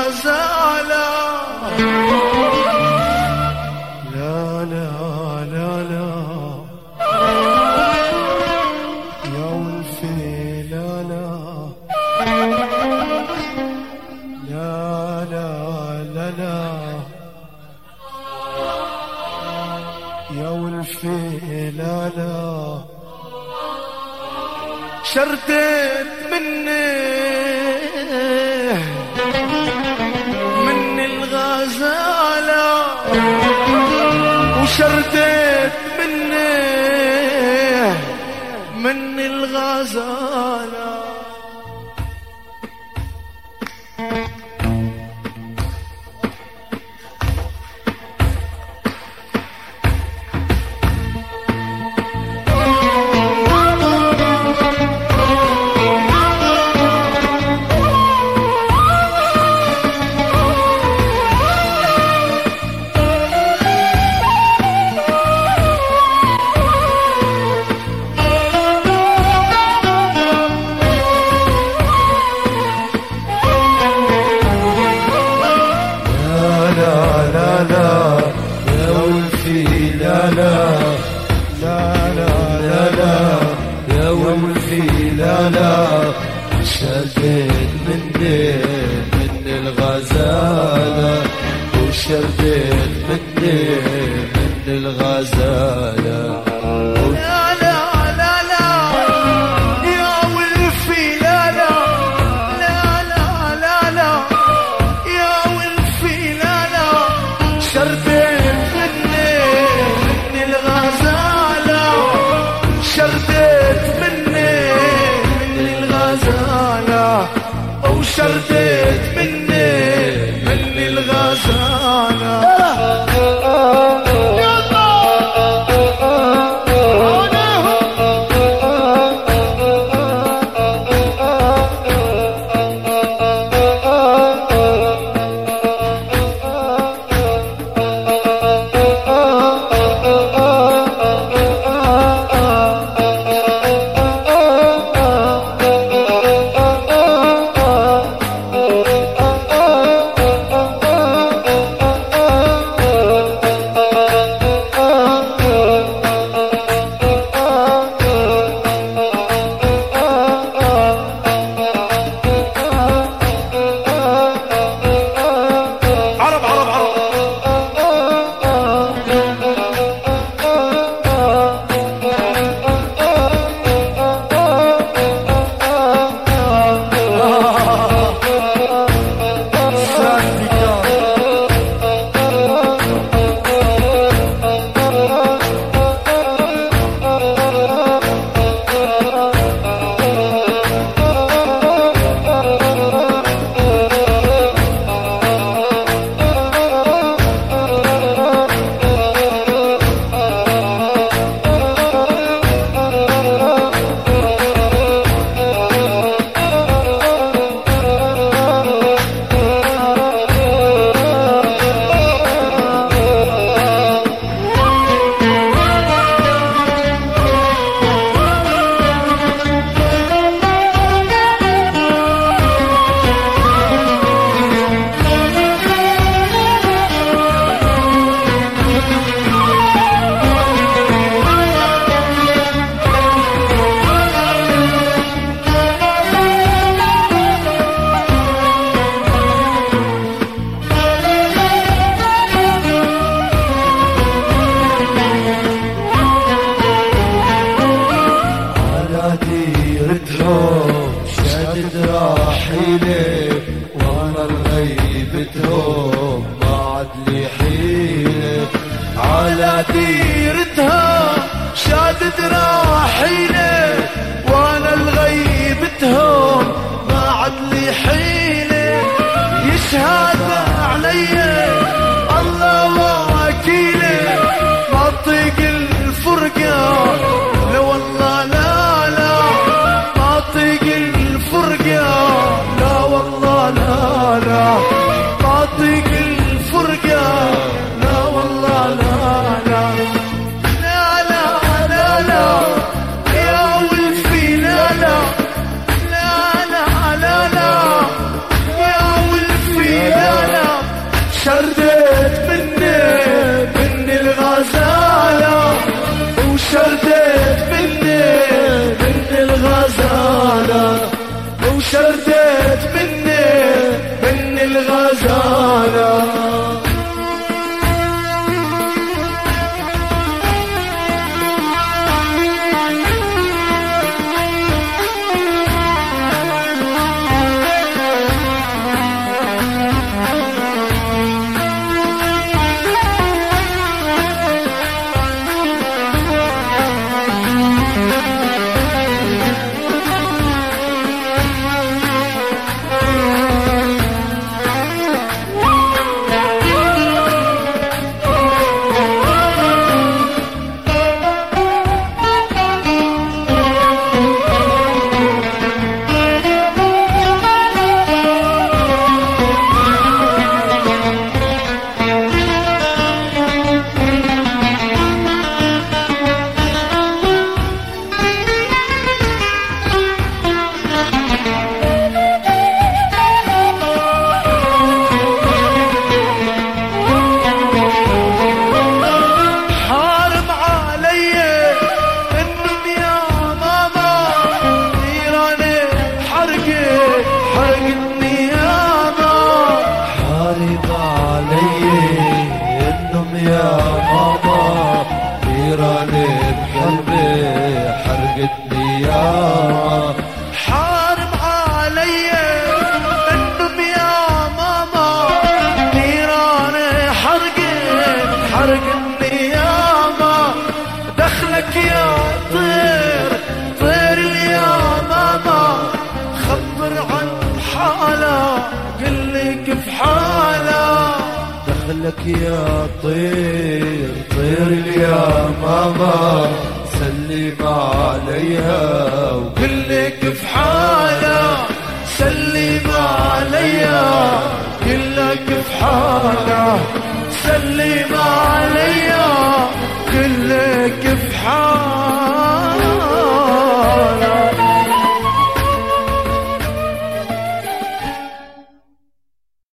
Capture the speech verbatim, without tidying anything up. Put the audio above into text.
الغزالة. لا لا لا لا يا ولفي لا لا لا لا لا لا يا ولفي لا لا شردت مني من الغزالة وشردت مني من الغزالة. لا لا لا لا يا ولفي لا لا شردت مني من الغزالة وشردت مني من الغزالة. لا لا لا لا يا ولفي لا لا لا لا لا لا يا ولفي لا لا شردت شردت مني من الغزالة أو شردت مني من الغزالة. شادد راحيلي وانا الغيبتهم ما عاد لي حيلة على ديرتها شادد راحيلي وانا الغيبتهم ما عاد لي حيلة يشهد علي الله وكيلي ما اطيق الفرقة لا والله لا لا ما اطيق الفرقة لا والله لا لا ما اطيق الفرقة لا والله لا لا لا لا لا لا يا ولفي لا لا لا لا لا لا شردت مني من الغزالة. حرقتني يا حارب علي النم يا ماما، نيران حرقت حرقتني يا ماما. دخلك يا طير طير يا ماما، خبر عن حاله قلي كيف حاله. دخلك يا طير طير يا ماما، سلم عليها وقلي كيف حالة. سلم عليها قلي كيف حالة. سلم عليها قلي كيف حالة.